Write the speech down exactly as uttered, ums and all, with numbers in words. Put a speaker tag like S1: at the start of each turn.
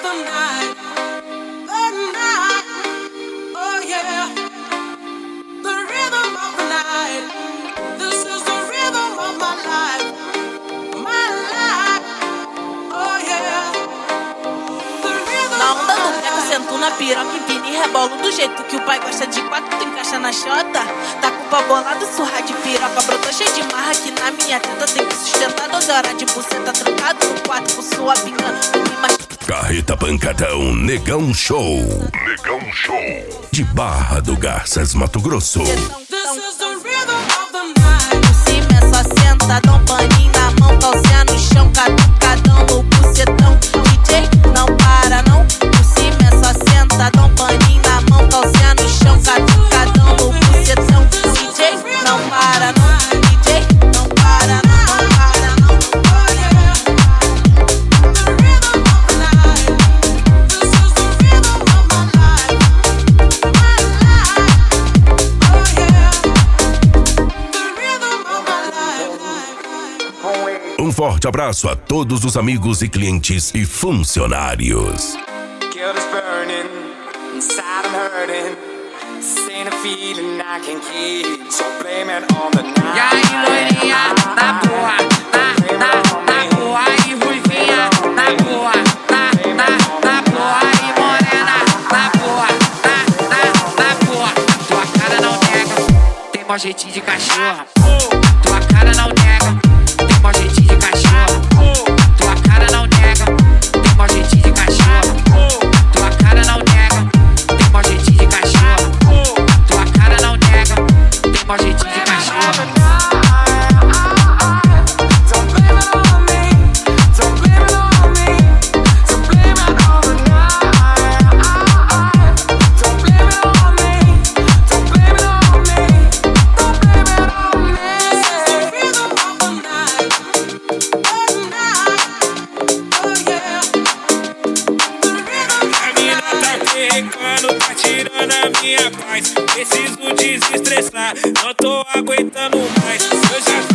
S1: Na piroca, empina e rebolo do jeito que o pai gosta de quatro, tu encaixa na xota. Tá com o pau bolado, surra de piroca, brotou cheio de marra que na minha teta tem que sustentar doze horas de buceta trancado no quarto com sua pingando.
S2: Carreta Pancadão Negão Show. Negão Show. De Barra do Garças, Mato Grosso.
S1: Por cima é só senta, dá um paninho na mão, calcinha no chão, catucadão no bucetão. D J não para não. Senta, dá um paninho na mão, calcinha no chão, catucadão no bucetão. D J não para não, D J não para não, não para não. Oh yeah, the rhythm of the night. This is the rhythm of my life, my life. Oh yeah, the rhythm of my life.
S2: Um forte abraço a todos os amigos e clientes e funcionários.
S3: Guilt is burning, inside I'm hurting. This ain't a feeling I can keep, so blame it on the night.
S4: E aí, loirinha, na porra, na, na, na porra, e ruivinha, na porra, na, na, na porra, e morena, na porra, na, na, na porra. Tua cara não nega, tem mó jeitinho de cachorra. Tua cara não nega, tem mó jeitinho de cachorra. Tua cara não nega, tem mó jeitinho de cachorra. Tua cara não nega, tem mó jeitinho de cachorro. Tua cara não nega, tem mó jeitinho de cachorro.
S3: Don't blame it on me, don't blame it on me, don't blame it on the night. Don't blame it on me, don't blame it on me, don't blame it on me. This is the rhythm of the night, of the night. Oh yeah, the rhythm of the night.
S5: Quando tá tirando a minha paz, preciso desestressar, não tô aguentando mais. Eu já